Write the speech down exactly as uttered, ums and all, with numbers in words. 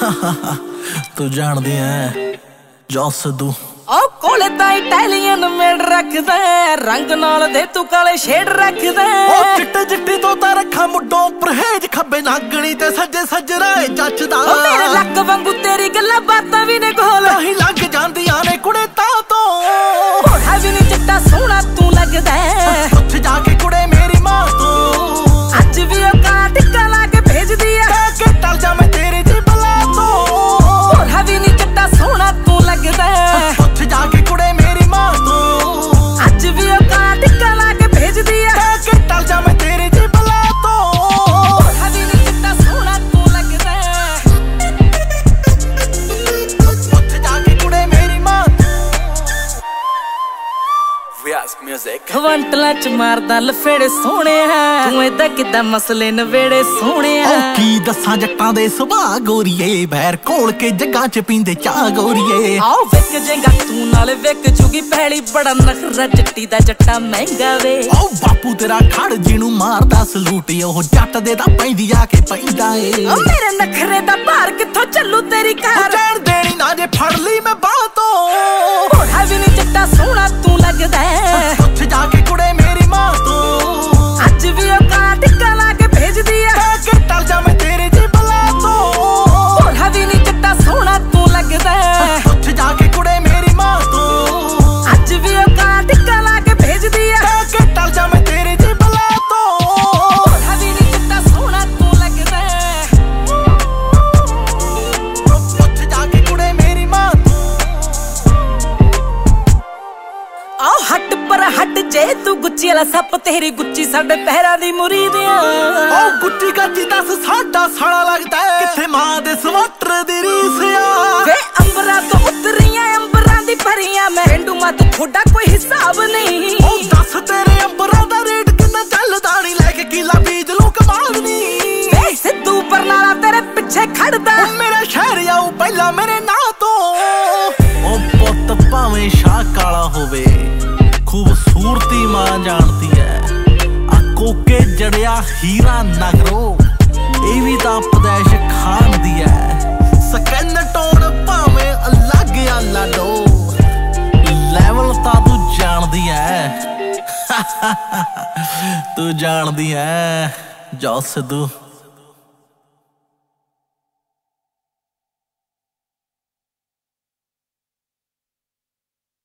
तू जानदी है जो सिद्धू ओ कोले ता इटालियन मेड रखदा रंग नाल दे तू काले शेड रखदा ओ चिट्टे चिट्टी तो ता रखा मुड्डों परहेज खब्बे नागणी ते सज्जे सजराए जचदा ओ मेरे लक वांगू तेरी गल्लां बातां भी ने गोल नहीं लग जांदियां ने कुड़े ता तो ओढ़ा भी नी चिट्टा सोहना तू लगदा उत्थे जाके कुड़े मेरी मां तू अज भी ओ काला टिक्का ला के भेज दिया के टल जा मैं तेरी जिब ला तो ओढ़ा भी नी चिट्टा सोहना तू लगदा उत्थे जाके कुड़े मेरी मां तू अज भी ओ काला टिक्का ला के भेज दिया के टल जा मैं तेरी जिब ला तो ओढ़ा भी नी चिट्टा सोहना तू लगदा उत्थे जाके कुड़े मेरी मां व्यास म्यूजिक वंटला च मारदा लफेड़े सोहणे तू एदा किदां मसले नवेड़े सोहणे की दसां जट्टां दे सुभाऽ गोरीए बैर कोल के जग्गां च पींदे चाह गोरीए आओ विक जेगा तू नाले विक चुगी पैली बड़ा नखरा जट्टी दा जट्टा महंगा वे ओ बापू तेरा खड़ जीनू मारदा सलूट ओह जट दे दा पैंदी आके पैंदा ए ओ मेरे नखरे दा भार कित्थों चलू तेरी कार जान देनी ना जे फड़ ली मैं बाह तो ओढ़ा भी नी चिट्टा सोहना तू लगदा उत्थे जाके कुड़े मेरी मां तू अज भी ओ काला टिक्का ला के भेज दिया के टल जा मैं तेरी जिब ला तो ओढ़ा भी नी चिट्टा सोहना तू लगदा उत्थे जाके कुड़े मेरी मां तू अज भी ओ काला टिक्का ला के भेज दिया के टल जा मैं तेरी जिब ला तो ओढ़ा भी नी चिट्टा सोहना तू लगदा उत्थे जाके कुड़े मेरी मां तू आओ हट पर हट जे तू गुच्ची वाला सप तेरी गुच्ची साडे पैरां दी मुरीदियां ओ गुच्ची गाची दस साडा साला लगदा किथे मां दे सवाटर दी रीस आ वे अंबरां तो उतरियां अंबरां दी परियां मैं पेंडू मा तू थोड़ा कोई हिसाब नहीं ओ दस तेरे अंबरां दा रेट किन्ना चलदा नी लेके किला बीज लू कमाल नी वे सिद्धू परनाला तेरे पिछे खड़दा मेरा शहर आऊ पहला मेरे नां तो ओ पुੱਤ ਭਾਵੇਂ ਸ਼ਾਹ ਕਾਲਾ ਹੋਵੇ खूबसूरती मां जानती है आ कोके जड़िया हीरा नगरो ये भी तां पदैश खान दी है सकन टोन भावे अलग आ लाडो लेवल तां तू जानदी है तू जानदी है जो सिद्धू।